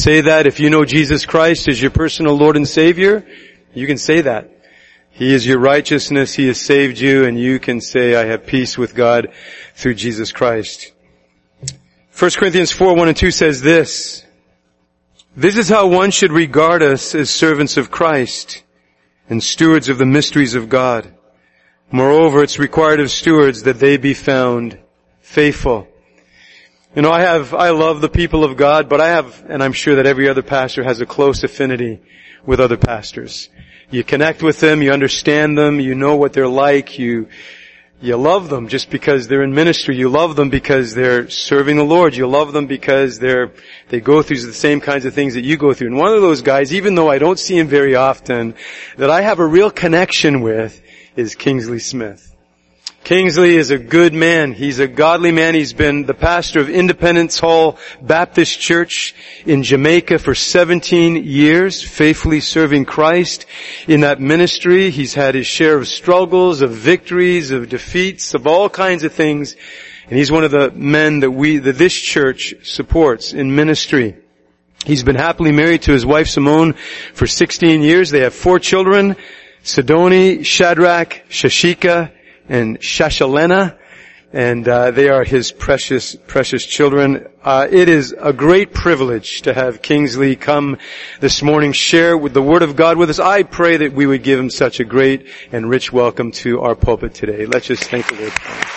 say that. If you know Jesus Christ as your personal Lord and Savior, you can say that. He is your righteousness. He has saved you, and you can say, I have peace with God through Jesus Christ. 1 Corinthians 4:1-2 says this: this is how one should regard us as servants of Christ and stewards of the mysteries of God. Moreover, it's required of stewards that they be found faithful. You know, I love the people of God, but and I'm sure that every other pastor has a close affinity with other pastors. You connect with them, you understand them, you know what they're like, you love them just because they're in ministry. You love them because they're serving the Lord. You love them because they go through the same kinds of things that you go through. And one of those guys, even though I don't see him very often, that I have a real connection with is Kingsley Smith. Kingsley is a good man. He's a godly man. He's been the pastor of Independence Hall Baptist Church in Jamaica for 17 years, faithfully serving Christ in that ministry. He's had his share of struggles, of victories, of defeats, of all kinds of things. And he's one of the men that this church supports in ministry. He's been happily married to his wife Simone for 16 years. They have 4 children: Sidoni, Shadrach, Shashika, and Shashalena, and they are his precious, precious children. It is a great privilege to have Kingsley come this morning, share with the Word of God with us. I pray that we would give him such a great and rich welcome to our pulpit today. Let's just thank the Lord.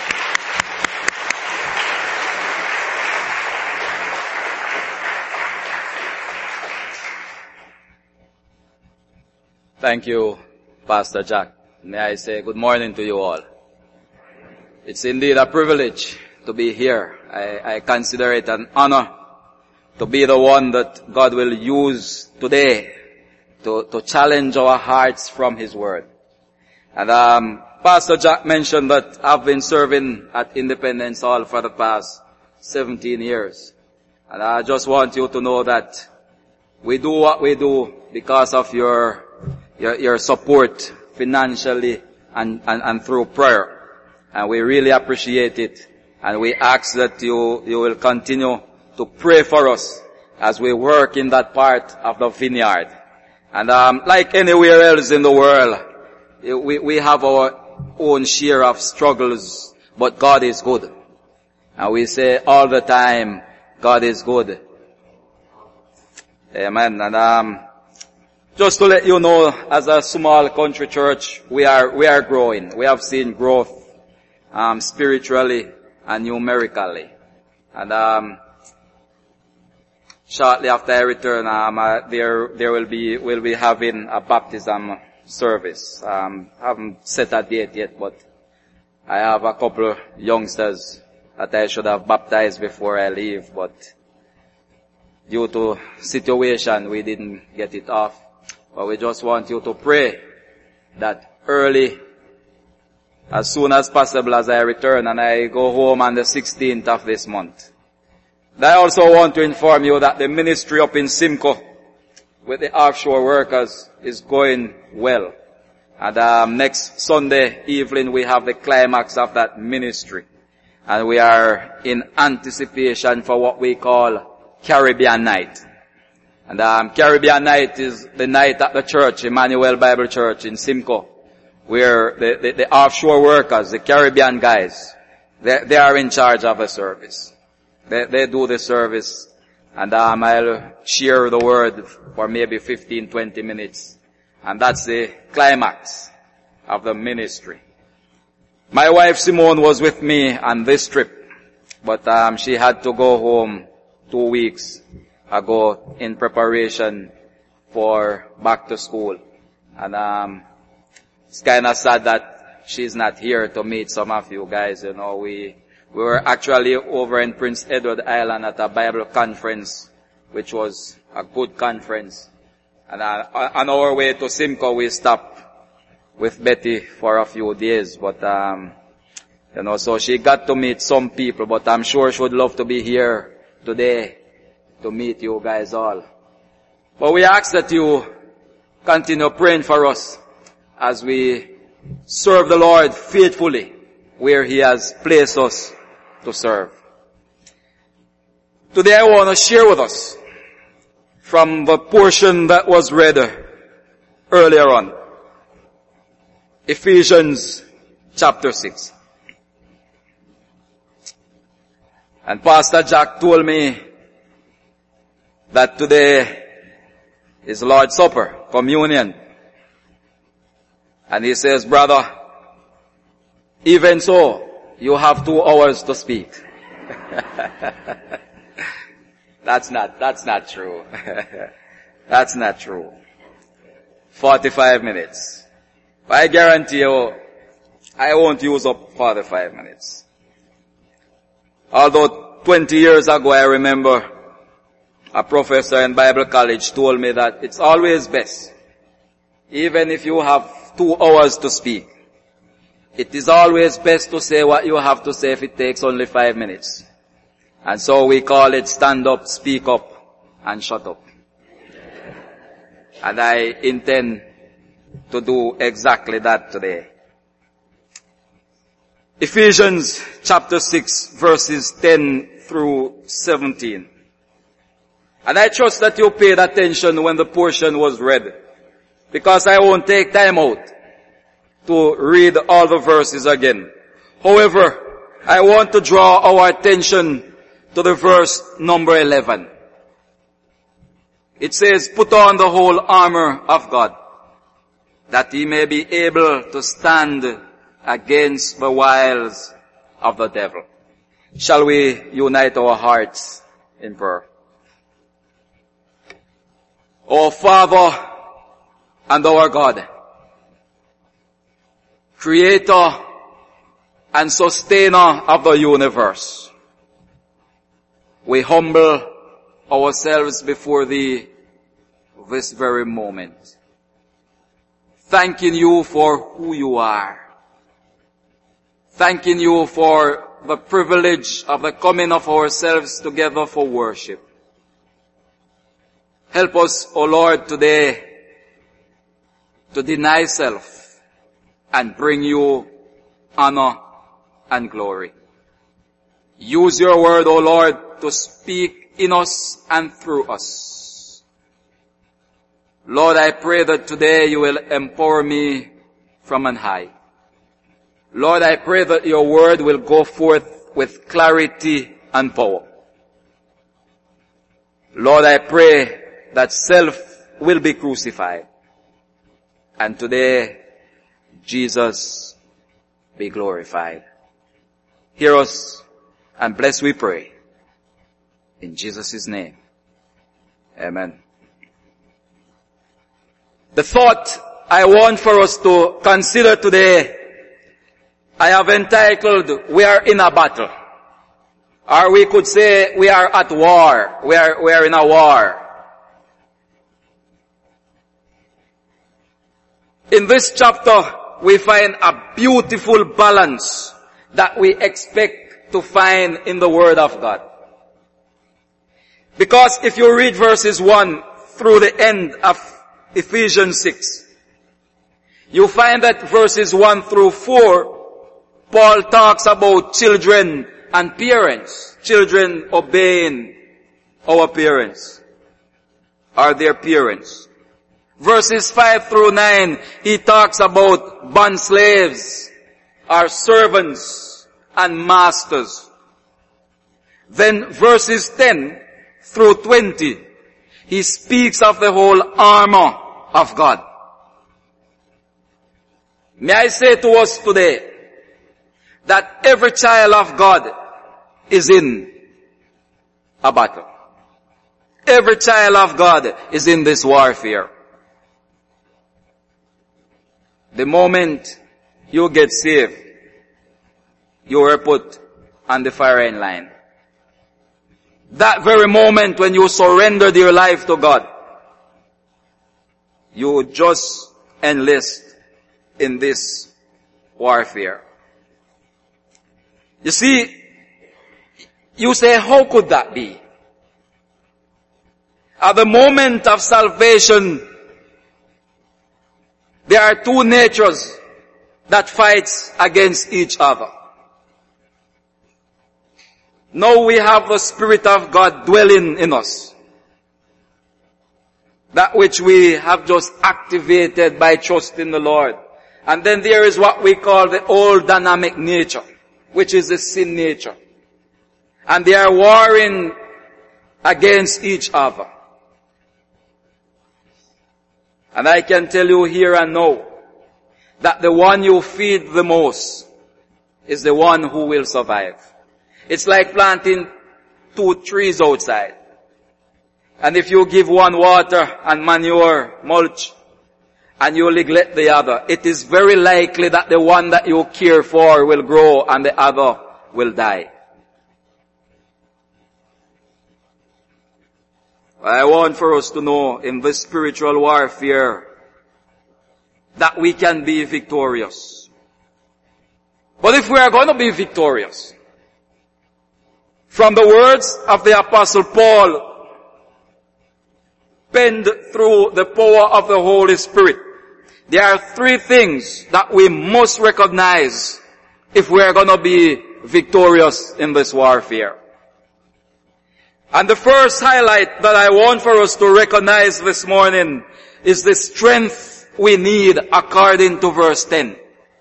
Thank you, Pastor Jack. May I say good morning to you all. It's indeed a privilege to be here. I consider it an honor to be the one that God will use today to challenge our hearts from His Word. And Pastor Jack mentioned that I've been serving at Independence Hall for the past 17 years. And I just want you to know that we do what we do because of your support financially and through prayer. And we really appreciate it. And we ask that you will continue to pray for us as we work in that part of the vineyard. And like anywhere else in the world, we have our own share of struggles, but God is good. And we say all the time, God is good. Amen. And just to let you know, as a small country church, we are growing. We have seen growth spiritually and numerically. And shortly after I return, we'll be having a baptism service. Haven't set a date yet, but I have a couple of youngsters that I should have baptized before I leave, but due to situation, we didn't get it off. But we just want you to pray that early, as soon as possible as I return, and I go home on the 16th of this month. And I also want to inform you that the ministry up in Simcoe with the offshore workers is going well. And next Sunday evening we have the climax of that ministry. And we are in anticipation for what we call Caribbean Night. And Caribbean Night is the night at the church, Emmanuel Bible Church in Simcoe, where the offshore workers, the Caribbean guys, they are in charge of the service. They do the service, and I'll share the word for maybe 15-20 minutes. And that's the climax of the ministry. My wife Simone was with me on this trip, but she had to go home 2 weeks ago in preparation for back to school. And it's kind of sad that she's not here to meet some of you guys. You know, we were actually over in Prince Edward Island at a Bible conference, which was a good conference. And on our way to Simcoe, we stopped with Betty for a few days. But, you know, so she got to meet some people, but I'm sure she would love to be here today to meet you guys all. But we ask that you continue praying for us as we serve the Lord faithfully where He has placed us to serve. Today I want to share with us from the portion that was read earlier on. Ephesians chapter 6. And Pastor Jack told me that today is Lord's Supper, communion. And he says, brother, even so, you have 2 hours to speak. That's not true. That's not true. 45 minutes. I guarantee you, I won't use up 45 minutes. Although 20 years ago I remember a professor in Bible college told me that it's always best, even if you have 2 hours to speak, it is always best to say what you have to say if it takes only 5 minutes. And so we call it stand up, speak up, and shut up. And I intend to do exactly that today. Ephesians chapter 6 verses 10 through 17. And I trust that you paid attention when the portion was read, because I won't take time out to read all the verses again. However, I want to draw our attention to the verse number 11. It says, put on the whole armor of God, that ye may be able to stand against the wiles of the devil. Shall we unite our hearts in prayer? O Father and our God, Creator and Sustainer of the universe, we humble ourselves before Thee this very moment, thanking You for who You are, thanking You for the privilege of the coming of ourselves together for worship. Help us, O Lord, today to deny self and bring You honor and glory. Use Your word, O Lord, to speak in us and through us. Lord, I pray that today You will empower me from on high. Lord, I pray that Your word will go forth with clarity and power. Lord, I pray that self will be crucified. And today, Jesus be glorified. Hear us and bless, we pray. In Jesus' name. Amen. The thought I want for us to consider today, I have entitled, we are in a battle. Or we could say, we are at war. We are in a war. In this chapter, we find a beautiful balance that we expect to find in the Word of God. Because if you read verses 1 through the end of Ephesians 6, you find that verses 1 through 4, Paul talks about children and parents. Children obeying our parents, or their parents. Verses 5 through 9, he talks about bond slaves, or servants and masters. Then verses 10 through 20, he speaks of the whole armor of God. May I say to us today that every child of God is in a battle. Every child of God is in this warfare. The moment you get saved, you are put on the firing line. That very moment when you surrendered your life to God, you just enlist in this warfare. You see, you say, how could that be? At the moment of salvation, there are two natures that fights against each other. Now we have the Spirit of God dwelling in us. That which we have just activated by trust in the Lord. And then there is what we call the old dynamic nature, which is the sin nature. And they are warring against each other. And I can tell you here and now that the one you feed the most is the one who will survive. It's like planting 2 trees outside. And if you give one water and manure, mulch, and you neglect the other, it is very likely that the one that you care for will grow and the other will die. I want for us to know in this spiritual warfare that we can be victorious. But if we are going to be victorious, from the words of the Apostle Paul, penned through the power of the Holy Spirit, there are 3 things that we must recognize if we are going to be victorious in this warfare. And the first highlight that I want for us to recognize this morning is the strength we need according to verse 10.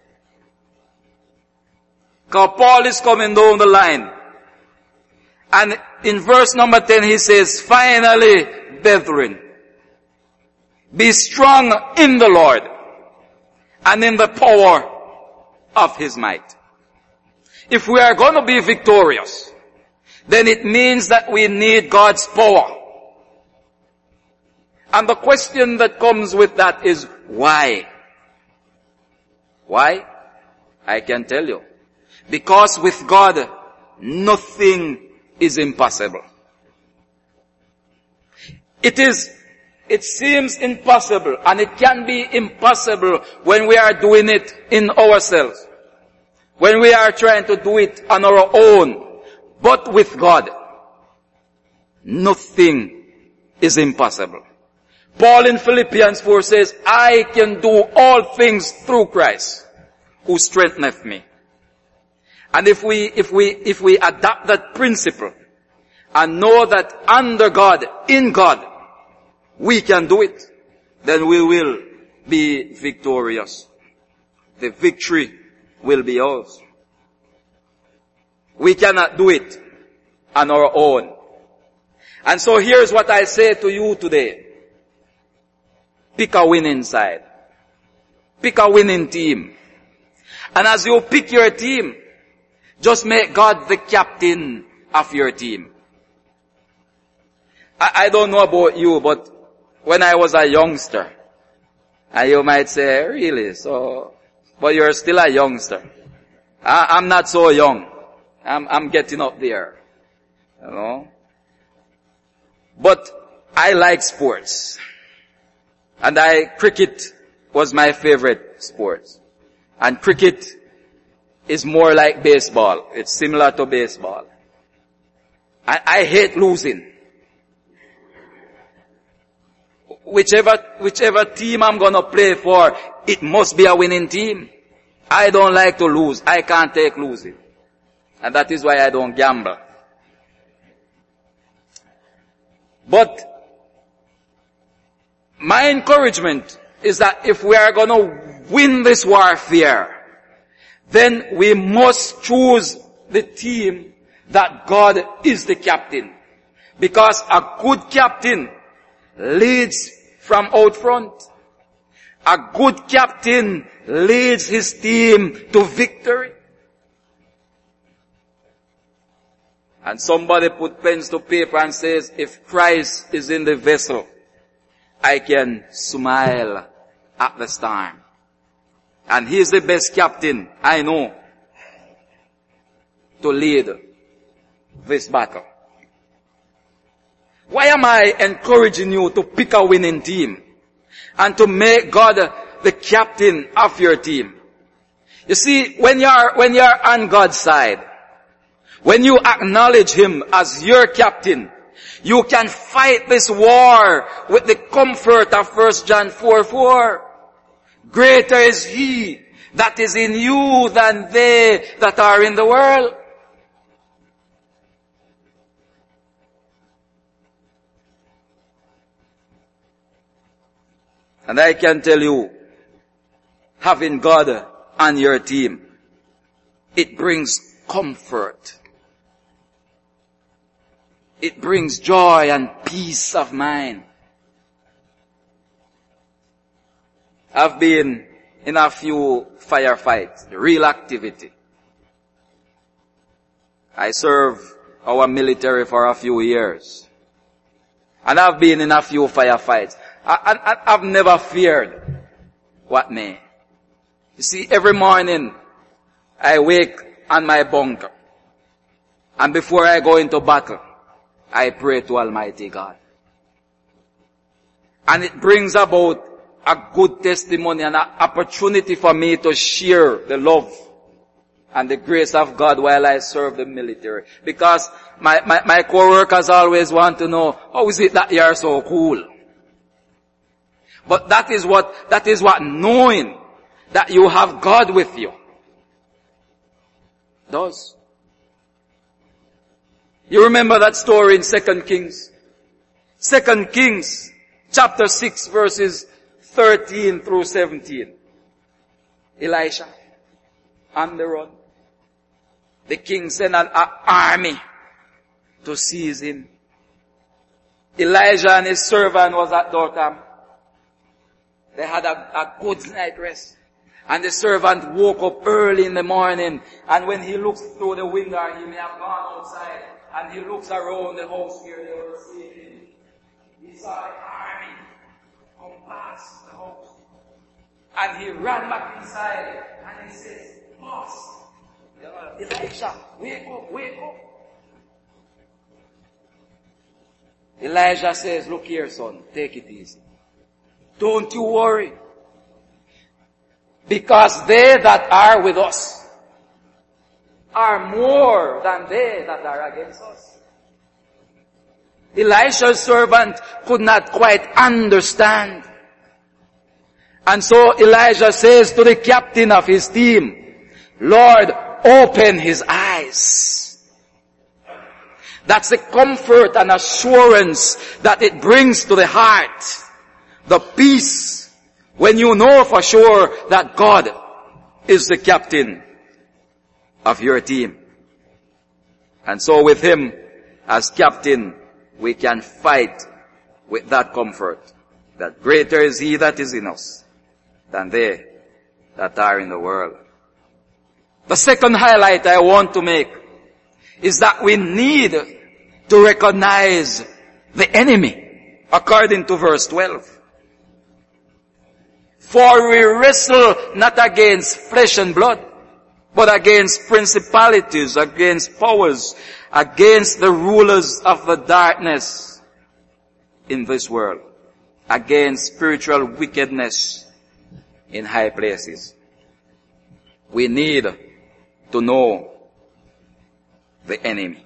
Because Paul is coming down the line. And in verse number 10 he says, finally, brethren, be strong in the Lord and in the power of His might. If we are going to be victorious, then it means that we need God's power. And the question that comes with that is, why? Why? I can tell you. Because with God, nothing is impossible. It seems impossible, and it can be impossible when we are doing it in ourselves. When we are trying to do it on our own. But with God, nothing is impossible. Paul in Philippians 4 says, I can do all things through Christ, who strengtheneth me. And if we adopt that principle, and know that under God, in God, we can do it, then we will be victorious. The victory will be ours. We cannot do it on our own. And so here's what I say to you today. Pick a winning side. Pick a winning team. And as you pick your team, just make God the captain of your team. I don't know about you, but when I was a youngster, and you might say, really? So, but you're still a youngster. I'm not so young. I'm getting up there. You know? But I like sports. And cricket was my favorite sport. And cricket is more like baseball. It's similar to baseball. I hate losing. Whichever team I'm gonna play for, it must be a winning team. I don't like to lose. I can't take losing. And that is why I don't gamble. But my encouragement is that if we are going to win this warfare, then we must choose the team that God is the captain. Because a good captain leads from out front. A good captain leads his team to victory. And somebody put pens to paper and says, if Christ is in the vessel, I can smile at the storm. And he is the best captain I know to lead this battle. Why am I encouraging you to pick a winning team and to make God the captain of your team? You see, when you're on God's side, when you acknowledge Him as your captain, you can fight this war with the comfort of 1 John 4:4. Greater is He that is in you than they that are in the world. And I can tell you, having God on your team, it brings comfort. It brings joy and peace of mind. I've been in a few firefights, real activity. I served our military for a few years. And I've been in a few firefights. I've never feared what may. You see, every morning I wake on my bunker. And before I go into battle, I pray to Almighty God. And it brings about a good testimony and an opportunity for me to share the love and the grace of God while I serve the military. Because my co-workers always want to know, how is it that you are so cool? But that is what knowing that you have God with you does. You remember that story in 2 Kings? 2 Kings chapter 6 verses 13 through 17. Elisha on the run. The king sent an army to seize him. Elijah and his servant was at Dothan. They had a good night rest. And the servant woke up early in the morning, and when he looks through the window, he may have gone outside, and he looks around the house where they were sleeping. He saw the army come past the house. And he ran back inside, and he says, "Boss, Elijah, wake up, wake up." Elijah says, "Look here, son, take it easy. Don't you worry. Because they that are with us are more than they that are against us." Elisha's servant could not quite understand. And so Elijah says to the captain of his team, "Lord, open his eyes." That's the comfort and assurance that it brings to the heart. The peace when you know for sure that God is the captain of your team. And so with him as captain, we can fight with that comfort, that greater is he that is in us than they that are in the world. The second highlight I want to make is that we need to recognize the enemy, according to verse 12. For we wrestle not against flesh and blood, but against principalities, against powers, against the rulers of the darkness in this world, against spiritual wickedness in high places. We need to know the enemy.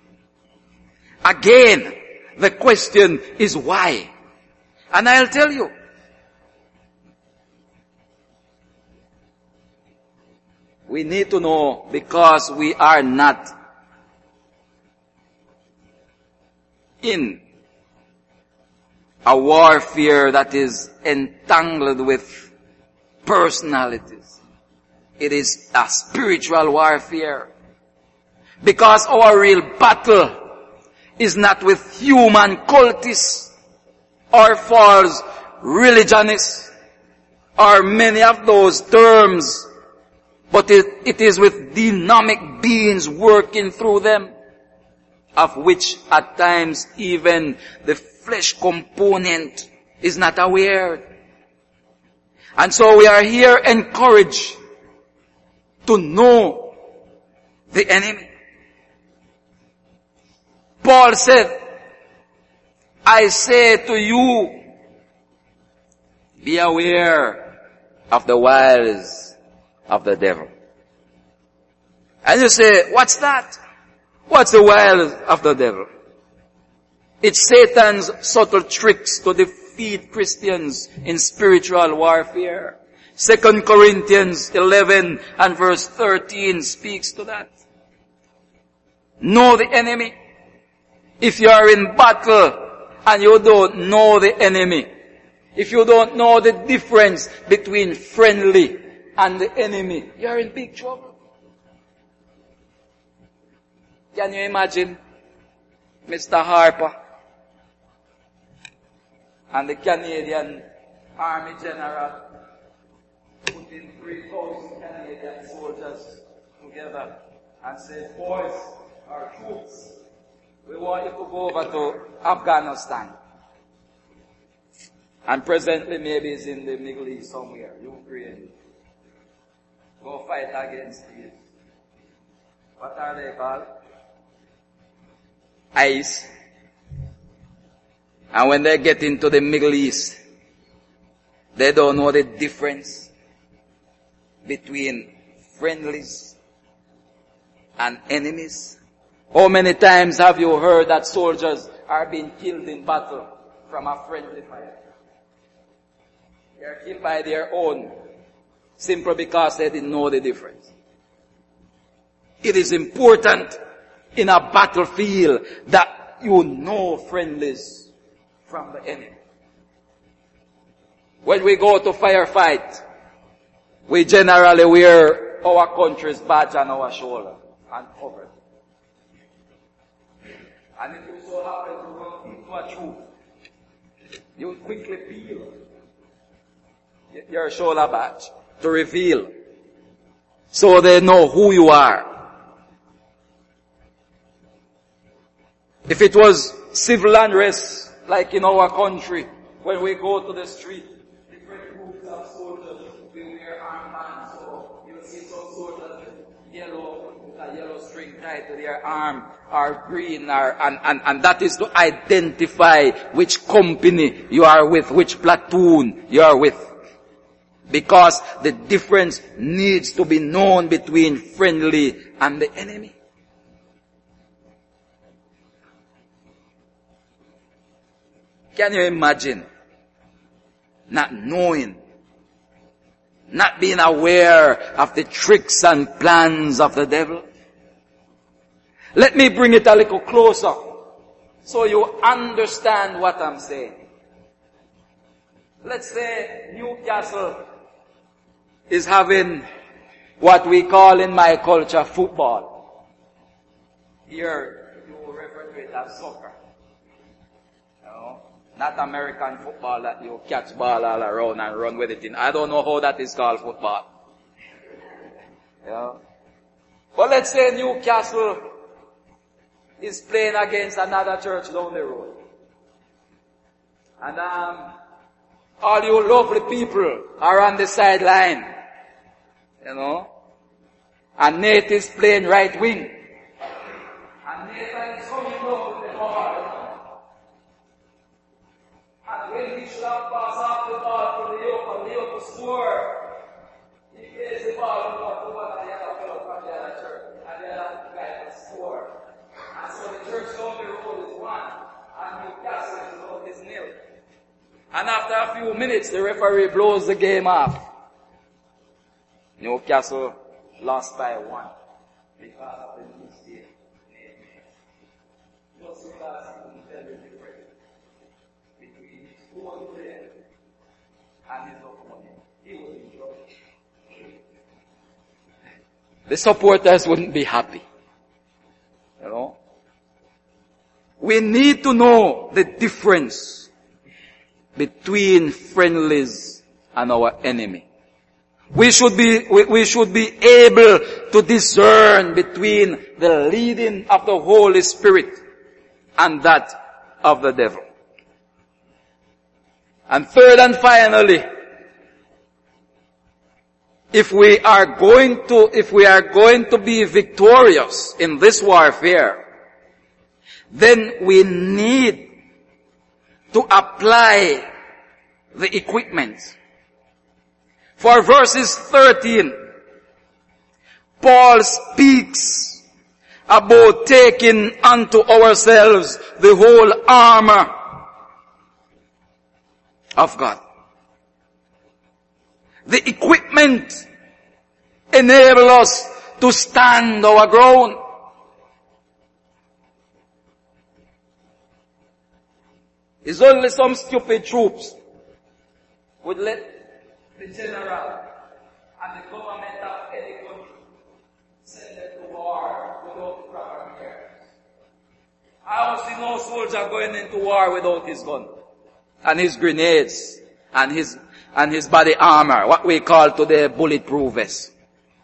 Again, the question is why? And I'll tell you. We need to know because we are not in a warfare that is entangled with personalities. It is a spiritual warfare. Because our real battle is not with human cultists or false religionists or many of those terms, but it is with dynamic beings working through them, of which at times even the flesh component is not aware. And so we are here encouraged to know the enemy. Paul said, "I say to you, be aware of the wiles of the devil." And you say, what's that? What's the wiles of the devil? It's Satan's subtle tricks to defeat Christians in spiritual warfare. 2 Corinthians 11 and verse 13 speaks to that. Know the enemy. If you are in battle and you don't know the enemy, If you don't know the difference between friendly and the enemy, you're in big trouble. Can you imagine Mr. Harper and the Canadian Army General putting 3,000 Canadian soldiers together and say, boys, our troops, we want you to go over to Afghanistan. And presently maybe it's in the Middle East somewhere, Ukraine. Go fight against these. What are they called? ICE. And when they get into the Middle East, they don't know the difference between friendlies and enemies. How many times have you heard that soldiers are being killed in battle from a friendly fire? They are killed by their own, simply because they didn't know the difference. It is important in a battlefield that you know friendlies from the enemy. When we go to firefight, we generally wear our country's badge on our shoulder and cover. And if you so happen to run into a troop, you quickly peel your shoulder badge to reveal, so they know who you are. If it was civil unrest, like in our country, when we go to the street, different groups of soldiers, we wear armbands, so you'll see some soldiers with a yellow string tied to their arm, or green, and that is to identify which company you are with, which platoon you are with. Because the difference needs to be known between friendly and the enemy. Can you imagine not knowing, not being aware of the tricks and plans of the devil? Let me bring it a little closer so you understand what I'm saying. Let's say Newcastle is having what we call in my culture football. Here you refer to it as soccer. Not American football that you catch ball all around and run with it in. I don't know how that is called football. Yeah. But let's say Newcastle is playing against another church down the road. And all you lovely people are on the sideline. And Nate is playing right wing. And Nathan is coming down with the ball. And when he should have passed off the ball to Leo to score, he plays the ball to one of the other fellow from the other church. And the other guy can score. And so the church down the road is 1. And Newcastle is 0. And after a few minutes, the referee blows the game off. Newcastle lost by 1 because of the mistake. Just because he couldn't tell the difference between his own player and his opponent. He was in trouble. The supporters wouldn't be happy. We need to know the difference between friendlies and our enemy. We should be able to discern between the leading of the Holy Spirit and that of the devil. And third and finally, if we are going to be victorious in this warfare, then we need to apply the equipment. For verses 13, Paul speaks about taking unto ourselves the whole armor of God. The equipment enable us to stand our ground. It's only some stupid troops would let the general and the government of any country send them to war without the proper care. I don't see no soldier going into war without his gun and his grenades and his body armor, what we call today bulletproof vest.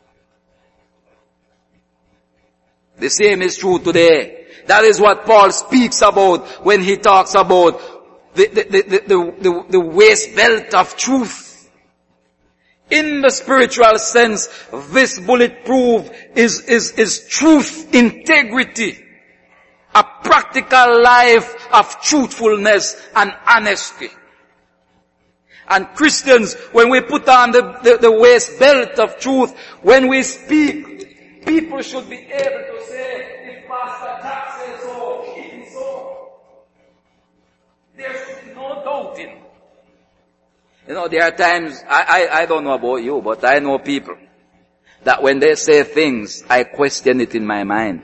The same is true today. That is what Paul speaks about when he talks about the waist belt of truth. In the spiritual sense, this bulletproof is truth, integrity, a practical life of truthfulness and honesty. And Christians, when we put on the waist belt of truth, when we speak, people should be able to say, if Pastor Jack says so, it is so. There should be no doubting. You know, there are times, I don't know about you, but I know people that when they say things, I question it in my mind.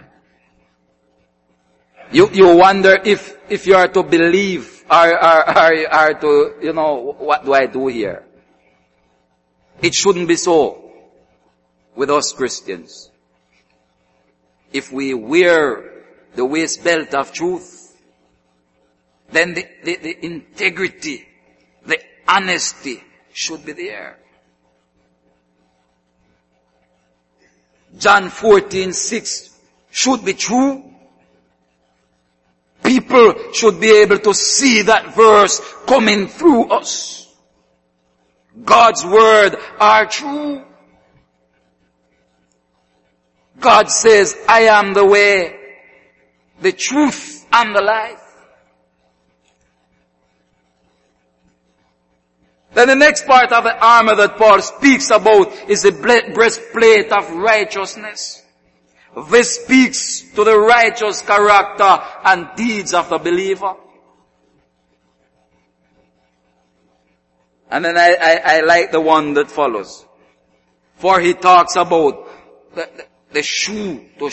You wonder if you are to believe or to, you know, what do I do here? It shouldn't be so with us Christians. If we wear the waist belt of truth, then the integrity, the honesty should be there. John 14:6 should be true. People should be able to see that verse coming through us. God's word are true. God says, I am the way, the truth, and the life. Then the next part of the armor that Paul speaks about is the breastplate of righteousness. This speaks to the righteous character and deeds of the believer. And then I like the one that follows. For he talks about the shoe, the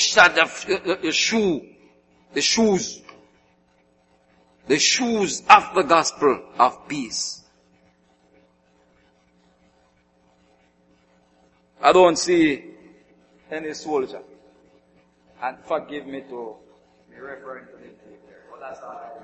shoes of the gospel of peace. I don't see any soldier. And forgive me to be referring to this there. But that's not what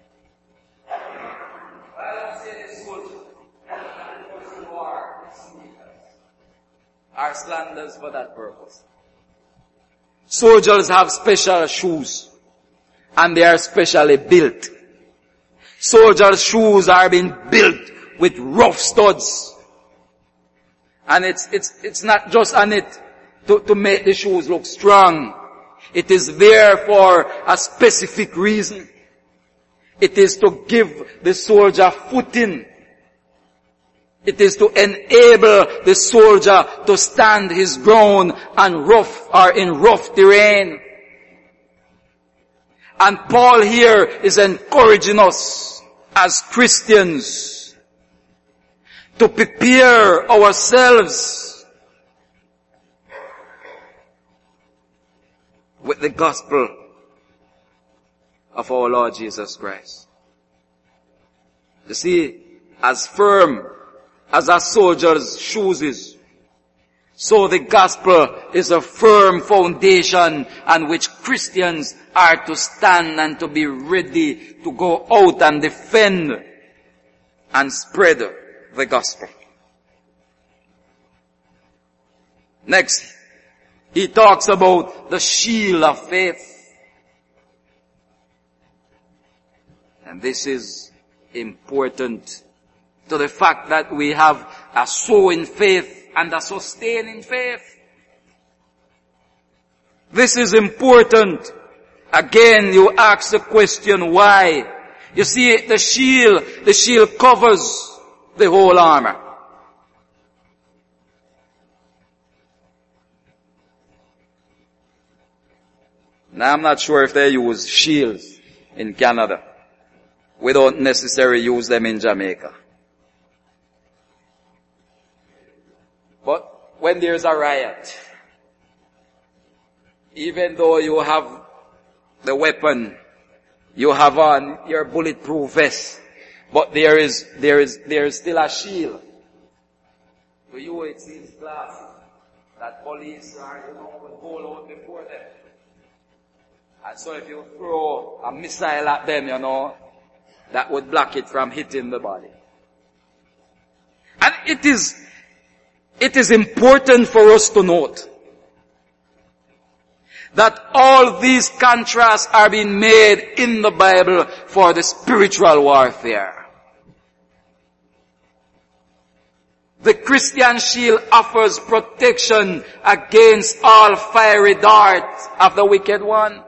I don't see any soldier who are sneakers are slanders for that purpose. Soldiers have special shoes, and they are specially built. Soldiers' shoes are being built with rough studs. And it's not just on it to make the shoes look strong. It is there for a specific reason. It is to give the soldier footing. It is to enable the soldier to stand his ground in rough terrain. And Paul here is encouraging us as Christians to prepare ourselves with the gospel of our Lord Jesus Christ. You see, as firm as a soldier's shoes is, so the gospel is a firm foundation on which Christians are to stand and to be ready to go out and defend and spread the gospel. Next, he talks about the shield of faith. And this is important to the fact that we have a sowing faith and a sustaining faith. This is important. Again, you ask the question, why? You see, the shield covers the whole armor. Now, I'm not sure if they use shields in Canada. We don't necessarily use them in Jamaica. But when there's a riot, even though you have the weapon, you have on your bulletproof vest, But there is still a shield. To you it seems glass that police are, will hold out before them. And so if you throw a missile at them, that would block it from hitting the body. And it is important for us to note that all these contrasts are being made in the Bible for the spiritual warfare. The Christian shield offers protection against all fiery darts of the wicked one.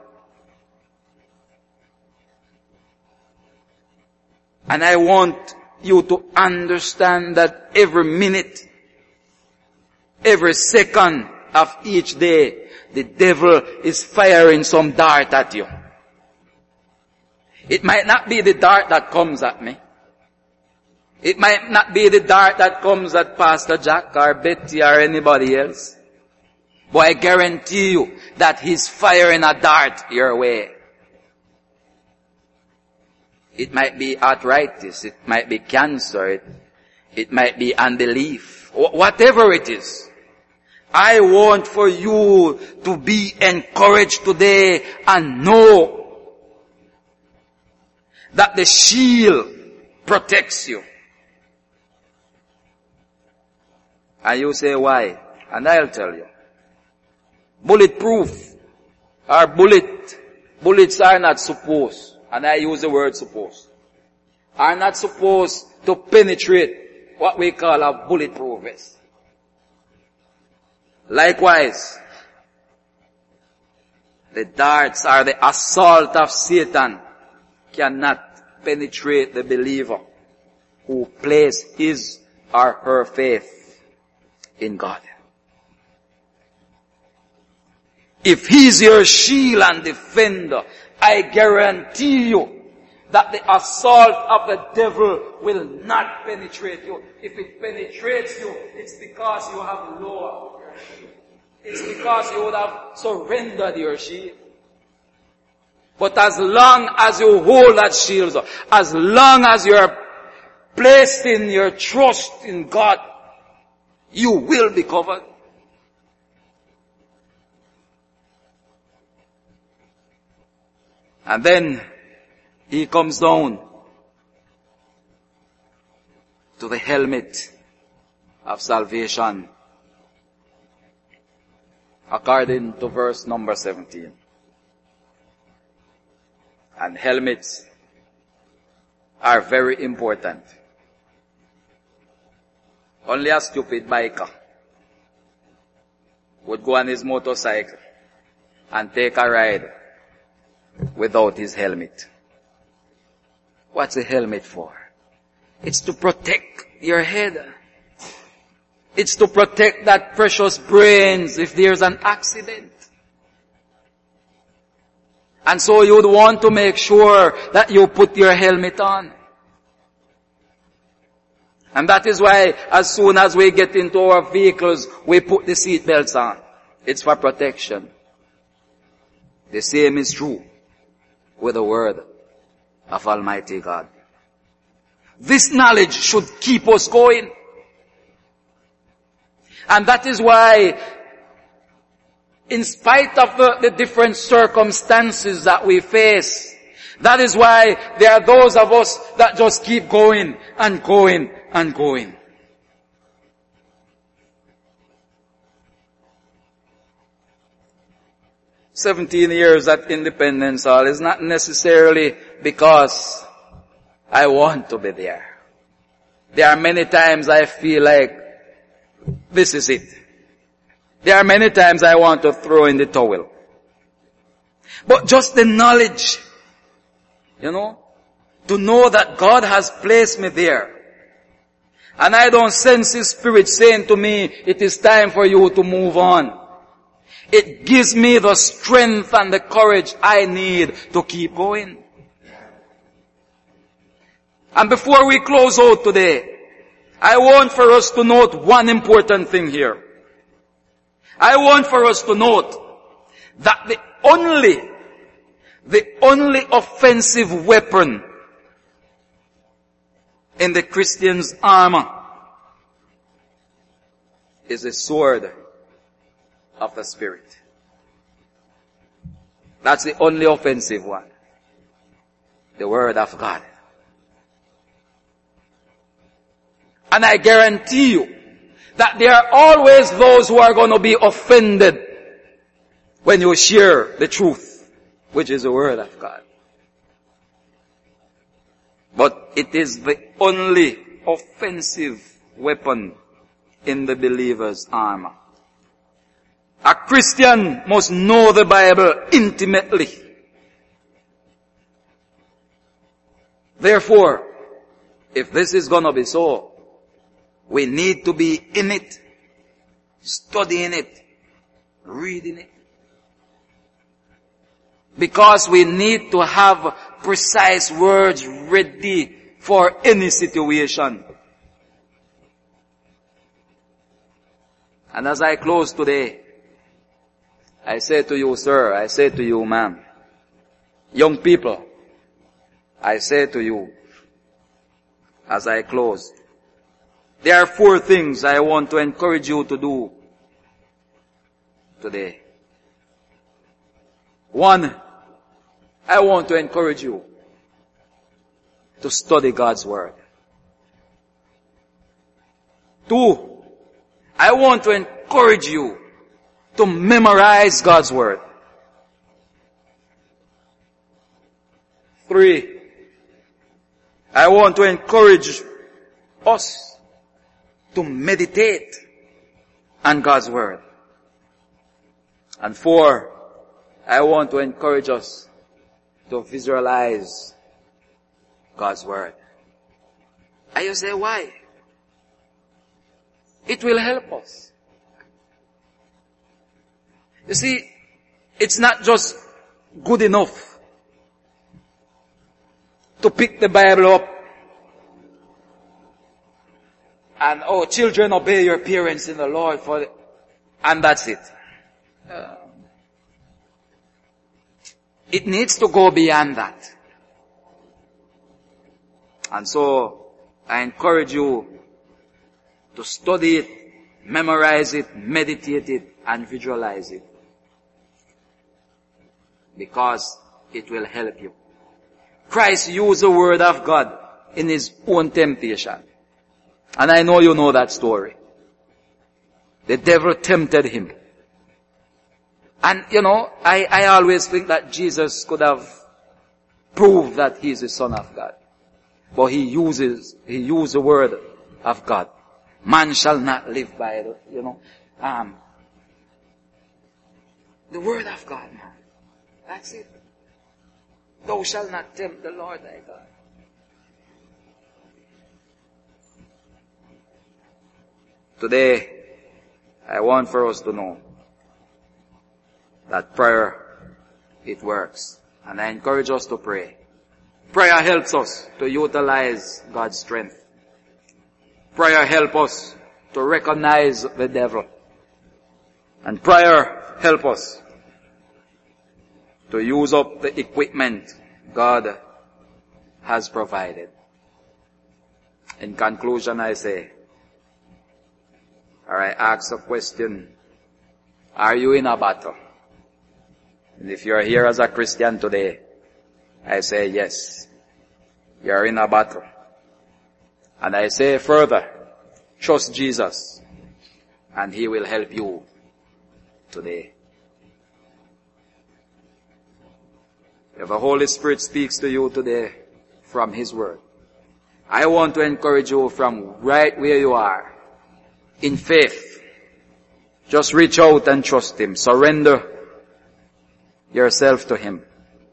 And I want you to understand that every minute, every second of each day, the devil is firing some dart at you. It might not be the dart that comes at me. It might not be the dart that comes at Pastor Jack or Betty or anybody else. But I guarantee you that he's firing a dart your way. It might be arthritis, it might be cancer, it might be unbelief, whatever it is. I want for you to be encouraged today and know that the shield protects you. And you say why? And I'll tell you. Bulletproof. Or bullets are not supposed, and I use the word supposed, are not supposed to penetrate what we call a bulletproof vest. Likewise, the darts or the assault of Satan cannot penetrate the believer who places his or her faith in God. If He's your shield and defender, I guarantee you that the assault of the devil will not penetrate you. If it penetrates you, it's because you have lowered your shield. It's because you would have surrendered your shield. But as long as you hold that shield, as long as you are placing your trust in God, you will be covered. And then he comes down to the helmet of salvation, according to verse number 17. And helmets are very important. Only a stupid biker would go on his motorcycle and take a ride without his helmet. What's a helmet for? It's to protect your head. It's to protect that precious brains if there's an accident. And so you'd want to make sure that you put your helmet on. And that is why as soon as we get into our vehicles, we put the seat belts on. It's for protection. The same is true with the word of Almighty God. This knowledge should keep us going. And that is why, in spite of the different circumstances that we face, that is why there are those of us that just keep going and going and going. "17 years at Independence Hall is not necessarily because I want to be there. There are many times I feel like this is it. There are many times I want to throw in the towel. But just the knowledge, to know that God has placed me there. And I don't sense His Spirit saying to me, it is time for you to move on. It gives me the strength and the courage I need to keep going. And before we close out today, I want for us to note one important thing here. I want for us to note that the only offensive weapon in the Christian's armor is the sword of the Spirit. That's the only offensive one. The Word of God. And I guarantee you that there are always those who are going to be offended when you share the truth, which is the Word of God. But it is the only offensive weapon in the believer's armor. A Christian must know the Bible intimately. Therefore, if this is going to be so, we need to be in it, studying it, reading it. Because we need to have precise words ready for any situation. And as I close today, I say to you, sir, I say to you, ma'am, young people, I say to you, as I close, there are 4 things I want to encourage you to do today. 1, I want to encourage you to study God's Word. 2, I want to encourage you to memorize God's Word. 3, I want to encourage us to meditate on God's Word. And 4, I want to encourage us to visualize God's Word. And you say, why? It will help us. You see, it's not just good enough to pick the Bible up and, oh, children, obey your parents in the Lord and that's it. It needs to go beyond that. And so, I encourage you to study it, memorize it, meditate it, and visualize it. Because it will help you. Christ used the Word of God in His own temptation. And I know you know that story. The devil tempted Him. And, I always think that Jesus could have proved that He is the Son of God. But He used the Word of God. Man shall not live by the Word of God, man. That's it. Thou shalt not tempt the Lord thy God. Today, I want for us to know that prayer, it works. And I encourage us to pray. Prayer helps us to utilize God's strength. Prayer helps us to recognize the devil. And prayer helps us to use up the equipment God has provided. In conclusion, I say, or I ask a question, are you in a battle? And if you're here as a Christian today, I say yes, you're in a battle. And I say further, trust Jesus, and He will help you today. If the Holy Spirit speaks to you today from His Word, I want to encourage you from right where you are, in faith. Just reach out and trust Him. Surrender yourself to Him.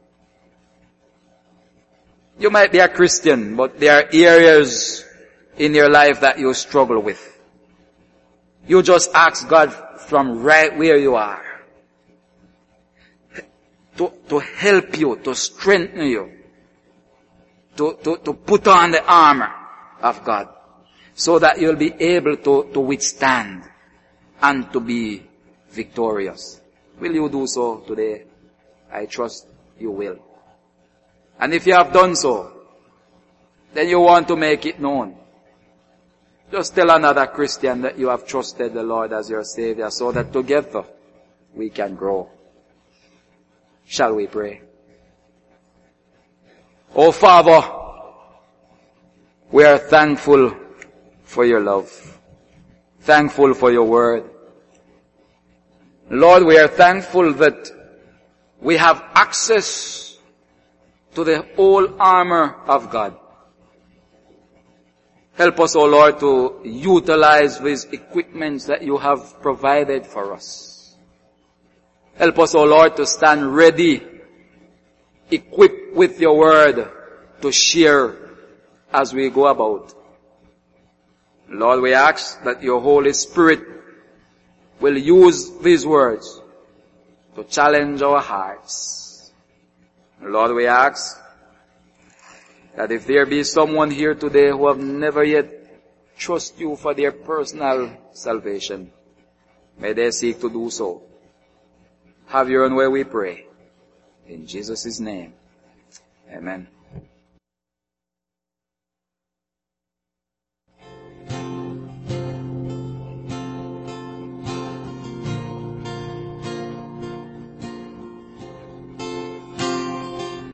You might be a Christian, but there are areas in your life that you struggle with. You just ask God from right where you are to help you, to strengthen you, to put on the armor of God so that you'll be able to withstand and to be victorious. Will you do so today? I trust you will. And if you have done so, then you want to make it known. Just tell another Christian that you have trusted the Lord as your Savior so that together we can grow. Shall we pray? Oh Father, we are thankful for your love. Thankful for your word. Lord, we are thankful that we have access to the whole armor of God. Help us, O Lord, to utilize these equipments that you have provided for us. Help us, O Lord, to stand ready, equipped with your word to share as we go about. Lord, we ask that your Holy Spirit will use these words to challenge our hearts. Lord, we ask that if there be someone here today who have never yet trusted you for their personal salvation, may they seek to do so. Have your own way, we pray. In Jesus' name, amen.